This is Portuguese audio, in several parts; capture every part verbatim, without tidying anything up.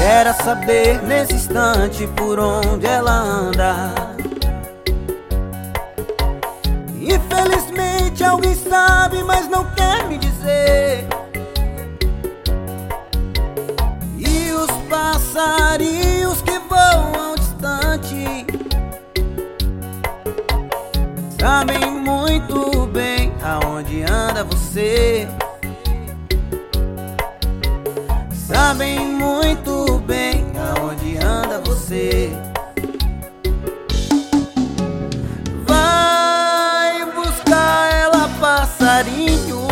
dera saber nesse instante por onde ela anda. Infelizmente alguém sabe, mas não quer me dizer. E os passarinhos que voam distante sabem muito bem aonde anda você. Sabem muito bem aonde anda você. Vai buscar ela, passarinho.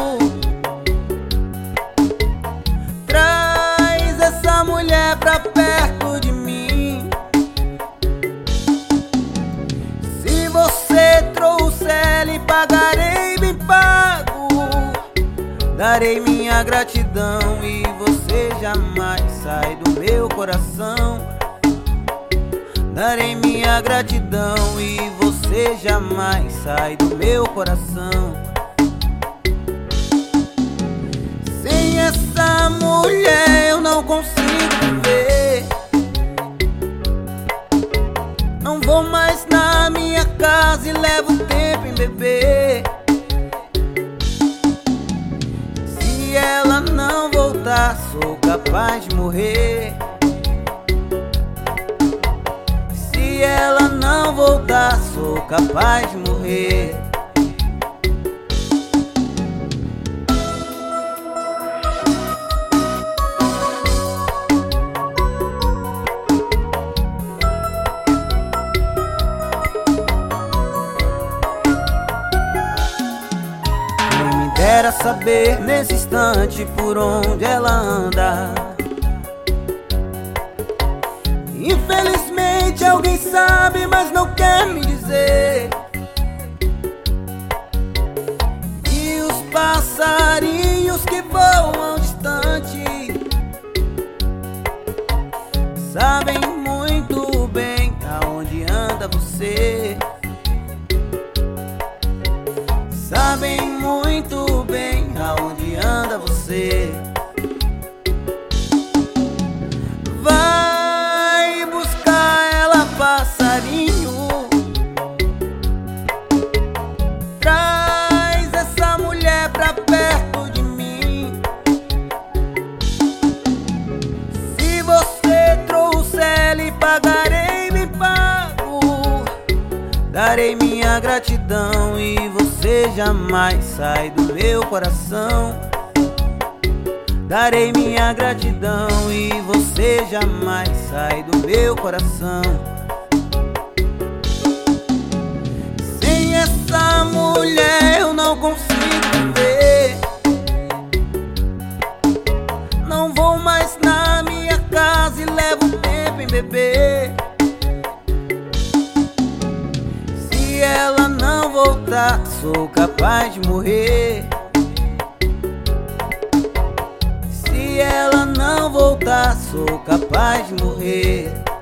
Traz essa mulher pra perto de mim. Se você trouxer, lhe pagarei bem pago. Darei minha gratidão e você jamais sai do meu coração. Darei minha gratidão e você jamais sai do meu coração. Sem essa mulher eu não consigo viver. Não vou mais na minha casa e levo tempo em beber. Se ela não voltar, sou capaz de morrer. Se ela não voltar, sou capaz de morrer. Dera saber nesse instante por onde ela anda. Infelizmente alguém sabe, mas não quer me dizer. E os passarinhos que voam distante sabem muito bem aonde anda você. Sabem muito bem aonde anda você. Vai buscar ela, passarinho. Traz essa mulher pra perto de mim. Se você trouxer, lhe pagarei bem pago. Darei minha gratidão e você jamais sai do meu coração. Darei minha gratidão e você jamais sai do meu coração. Sem essa mulher eu não consigo viver. Não vou mais na minha casa e levo tempo em beber. Se ela não voltar, sou capaz de morrer. Se ela não voltar, sou capaz de morrer.